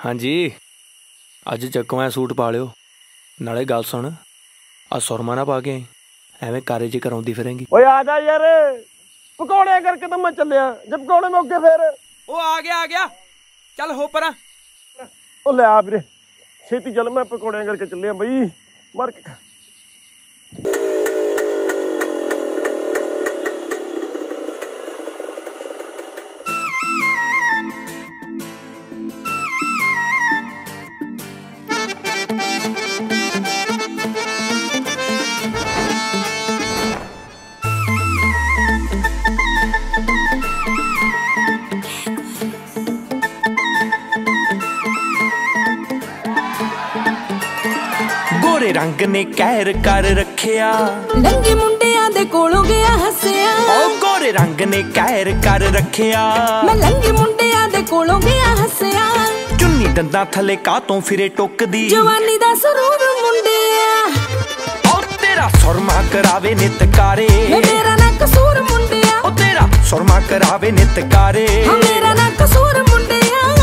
ਹਾਂਜੀ ਅੱਜ ਚੱਕਵਾਂ सूट पा लियो नाले गल सुन आ सुरमा ना पा के एवें कारे च कराउंदी फिरेंगी। ओए आ जा यार पकौड़े करके तो मैं चलिया जब पकौड़े मौके फिर ओ आ गया चल हो परा ओ ले आ वीरे छेती चल मैं पकौड़े करके चलिया बई मर के गोरे रंग ने कहर कर रखिया लंगे मुंडियां दे कोलों गया हसिया ओ गोरे रंग ने कहर कर रखिया मैं लंगे मुंडियां दे कोलों गया हसिया चुन्नी डंडा थले कातों फिरे टोकदी जवानी दा सरूर मुंडिया ओ तेरा सुरमा करावे नितकारे मेरा ना कसूर मुंडिया ओ तेरा सुरमा करावे नितकारे मेरा ना कसूर मुंडिया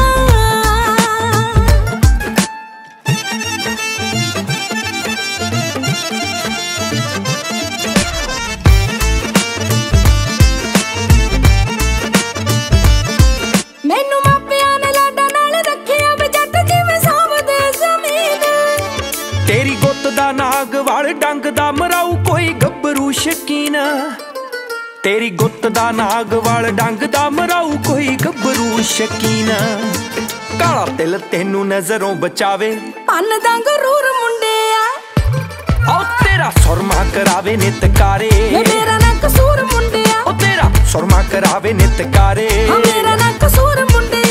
तेरी गुत्त दा नाग वाल डंग दा मराऊ कोई गब्बरू शकीन तेरी गुत्त दा नाग वाल डंग दा मराऊ कोई गब्बरू शकीन काला तिल तेनू नजरों बचावे पन दा गरूर मुंडिया ओ तेरा सुरमा करावे नितकारे मेरा ना कसूर मुंडिया ओ तेरा सुरमा करावे नितकारे मेरा ना कसूर मुंडिया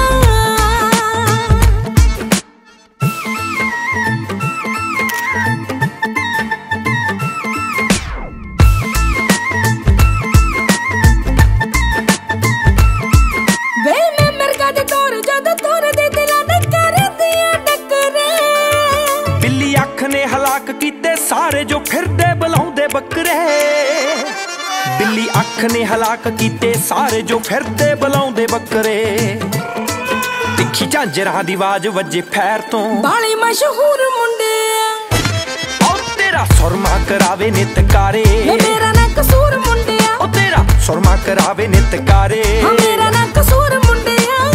ने हलाक कीते सारे जो फिरदे बुलाउंदे बकरे बिल्ली अख ने हलाक कीते सारे जो फिरदे बुलाउंदे बकरे तिखी झांजरां दी आवाज वजे फैर तो बाली मशहूर मुंडे ओ तेरा सुरमा करावे नितकारे मेरा ना कसूर मुंडिया ओ तेरा सुरमा करावे नितकारे मेरा ना कसूर मुंडिया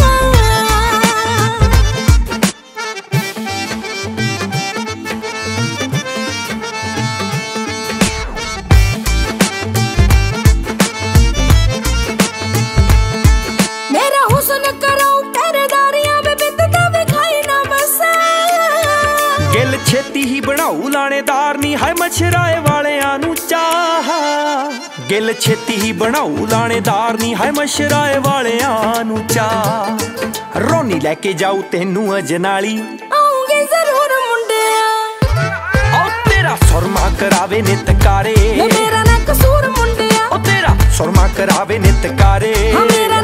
गिल छेती ही बनाऊ लाणेदार नी है मछराए वालियां नू चाह गिल छेती ही बनाऊ लाणेदार नी है मछराए वालियां नू चाह रोनी लेके जाऊ तेनू अजनाली आऊंगे जरूर मुंडिया ओ तेरा सुरमा करावे नितकारे मेरा ना कसूर मुंडिया ओ तेरा सुरमा करावे नितकारे मेरा